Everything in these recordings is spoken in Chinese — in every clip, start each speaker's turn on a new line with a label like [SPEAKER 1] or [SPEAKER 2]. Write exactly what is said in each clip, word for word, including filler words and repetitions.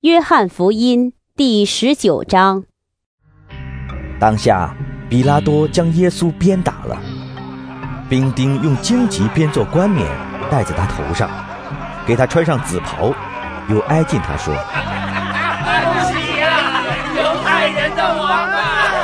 [SPEAKER 1] 约翰福音第十九章。
[SPEAKER 2] 当下比拉多将耶稣鞭打了，兵丁用荆棘编作冠冕戴在他头上，给他穿上紫袍，又挨近他说：
[SPEAKER 3] 恭喜呀，犹太人的王啊！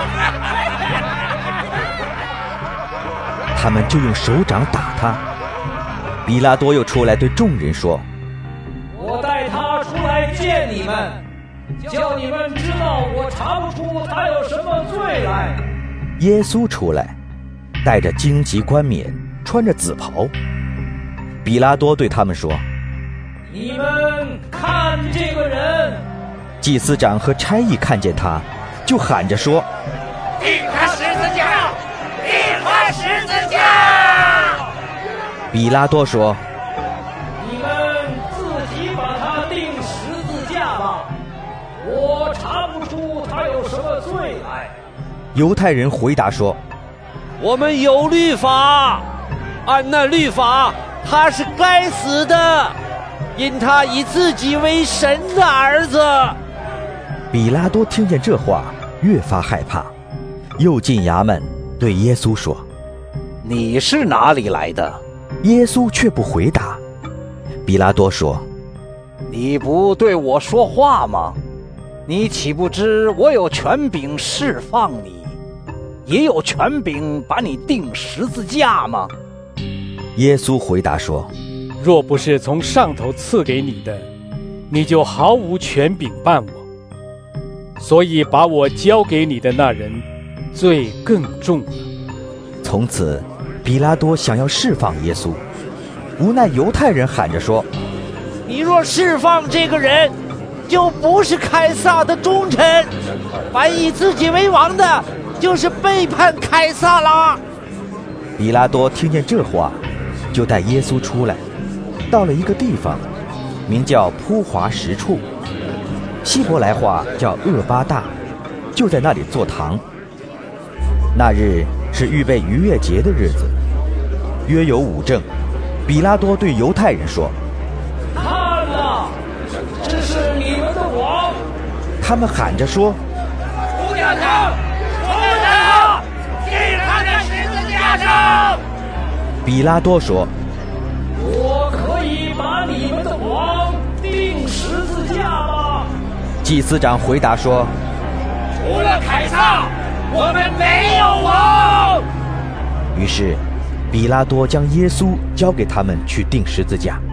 [SPEAKER 2] 他们就用手掌打他。比拉多又出来对众人说：
[SPEAKER 4] 我带他出来见你们，叫你们知道我查不出他有什么罪来。
[SPEAKER 2] 耶稣出来，戴着荆棘冠冕，穿着紫袍。比拉多对他们说：
[SPEAKER 4] 你们看这个人。
[SPEAKER 2] 祭司长和差役看见他，就喊着说：
[SPEAKER 3] 钉他十字架，钉他十字架！
[SPEAKER 2] 比拉多说：
[SPEAKER 4] 你们自己把他钉十字架吧，我查不出他有什么罪来。
[SPEAKER 2] 犹太人回答说：
[SPEAKER 5] 我们有律法，按那律法他是该死的，因他以自己为神的儿子。
[SPEAKER 2] 比拉多听见这话，越发害怕，又进衙门对耶稣说：
[SPEAKER 5] 你是哪里来的？
[SPEAKER 2] 耶稣却不回答。比拉多说：
[SPEAKER 5] 你不对我说话吗？你岂不知我有权柄释放你，也有权柄把你钉十字架吗？
[SPEAKER 2] 耶稣回答说：
[SPEAKER 6] 若不是从上头赐给你的，你就毫无权柄办我。所以把我交给你的那人，罪更重了。
[SPEAKER 2] 从此比拉多想要释放耶稣，无奈犹太人喊着说：
[SPEAKER 5] 你若释放这个人，就不是凯撒的忠臣，凡以自己为王的，就是背叛凯撒啦。
[SPEAKER 2] 比拉多听见这话，就带耶稣出来，到了一个地方，名叫铺华石处，希伯来话叫厄巴大，就在那里坐堂。那日是预备逾越节的日子，约有午正。比拉多对犹太人说：
[SPEAKER 4] 看哪，这是你们的王！
[SPEAKER 2] 他们喊着说：
[SPEAKER 3] 除掉他，除掉他，钉他在十字架上！
[SPEAKER 2] 比拉多说：
[SPEAKER 4] 我可以把你们的王钉十字架吗？
[SPEAKER 2] 祭司长回答说：
[SPEAKER 3] 除了凯撒，我们没有王。
[SPEAKER 2] 于是比拉多将耶稣交给他们去钉十字架，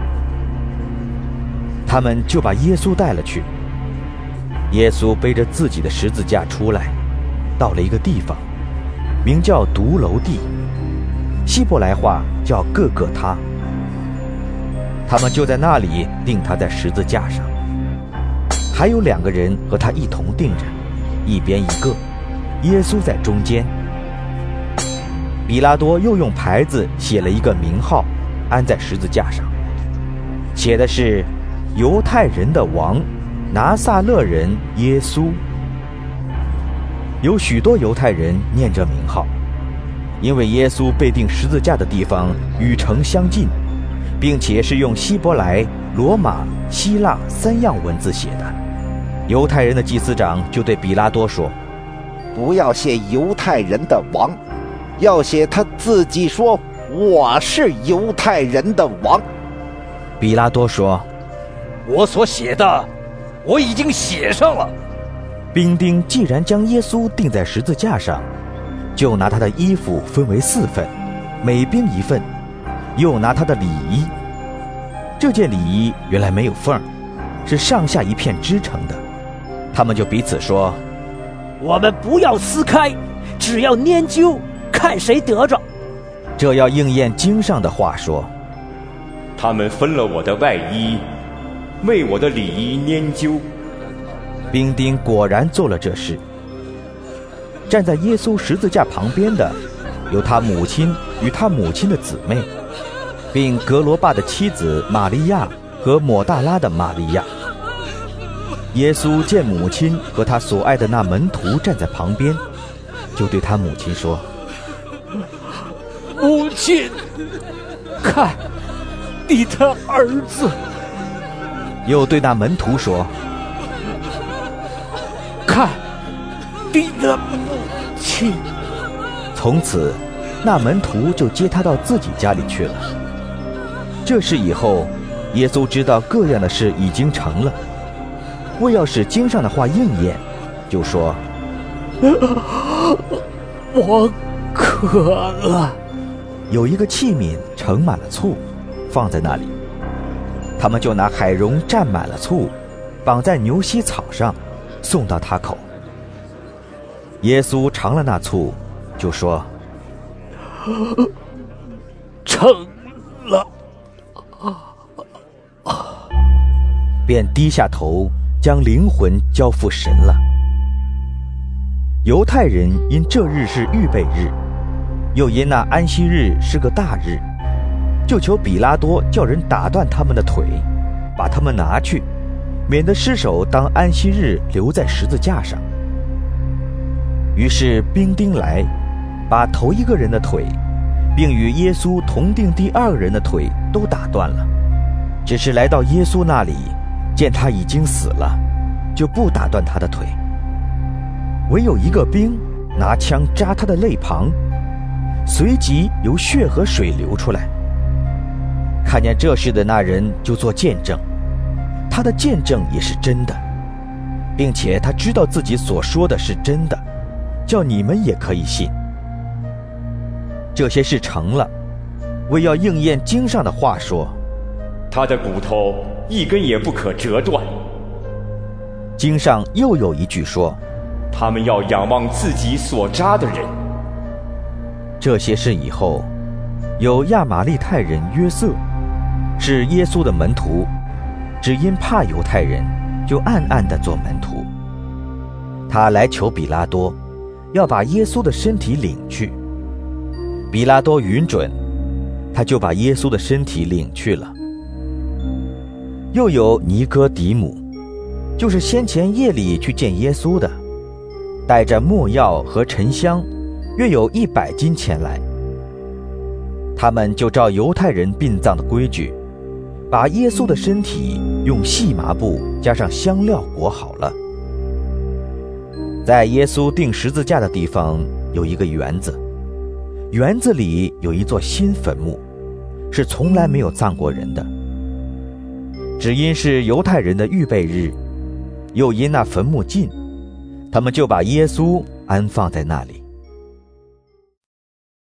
[SPEAKER 2] 他们就把耶稣带了去。耶稣背着自己的十字架出来，到了一个地方，名叫独楼地，希伯来话叫各各他。他们就在那里钉他在十字架上，还有两个人和他一同钉着，一边一个，耶稣在中间。比拉多又用牌子写了一个名号，安在十字架上，写的是犹太人的王，拿撒勒人耶稣。有许多犹太人念这名号，因为耶稣被钉十字架的地方与城相近，并且是用希伯来、罗马、希腊三样文字写的。犹太人的祭司长就对比拉多说：
[SPEAKER 7] 不要写犹太人的王，要写他自己说我是犹太人的王。
[SPEAKER 2] 比拉多说：
[SPEAKER 5] 我所写的我已经写上了。
[SPEAKER 2] 兵丁既然将耶稣钉在十字架上，就拿他的衣服分为四份，每兵一份，又拿他的里衣。这件里衣原来没有缝，是上下一片织成的。他们就彼此说：
[SPEAKER 8] 我们不要撕开，只要研究，看谁得着。
[SPEAKER 2] 这要应验经上的话说：
[SPEAKER 9] 他们分了我的外衣，为我的里衣研究。
[SPEAKER 2] 兵丁果然做了这事。站在耶稣十字架旁边的有他母亲与他母亲的姊妹，并格罗巴的妻子玛利亚和抹大拉的玛利亚。耶稣见母亲和他所爱的那门徒站在旁边，就对他母亲说：
[SPEAKER 8] 母亲，看你的儿子。
[SPEAKER 2] 又对那门徒说：
[SPEAKER 8] 看，你的母亲。
[SPEAKER 2] 从此，那门徒就接他到自己家里去了。这事以后，耶稣知道各样的事已经成了，为要使经上的话应验，就说：
[SPEAKER 8] 我渴了。
[SPEAKER 2] 有一个器皿盛满了醋，放在那里，他们就拿海蓉蘸满了醋，绑在牛膝草上，送到他口。耶稣尝了那醋，就说：
[SPEAKER 8] 成了。
[SPEAKER 2] 便低下头，将灵魂交付神了。犹太人因这日是预备日，又因那安息日是个大日，就求比拉多叫人打断他们的腿，把他们拿去，免得尸首当安息日留在十字架上。于是兵丁来，把头一个人的腿，并与耶稣同定第二个人的腿都打断了，只是来到耶稣那里，见他已经死了，就不打断他的腿。唯有一个兵拿枪扎他的肋旁，随即由血和水流出来。看见这事的那人就做见证，他的见证也是真的，并且他知道自己所说的是真的，叫你们也可以信。这些事成了，为要应验经上的话说：
[SPEAKER 9] 他的骨头一根也不可折断。
[SPEAKER 2] 经上又有一句说：
[SPEAKER 9] 他们要仰望自己所扎的人。
[SPEAKER 2] 这些事以后，有亚玛利太人约瑟，是耶稣的门徒，只因怕犹太人，就暗暗地做门徒。他来求比拉多，要把耶稣的身体领去。比拉多允准，他就把耶稣的身体领去了。又有尼哥底母，就是先前夜里去见耶稣的，带着没药和沉香，约有一百斤前来。他们就照犹太人殡葬的规矩，把耶稣的身体用细麻布加上香料裹好了。在耶稣钉十字架的地方有一个园子，园子里有一座新坟墓，是从来没有葬过人的。只因是犹太人的预备日，又因那坟墓近，他们就把耶稣安放在那里。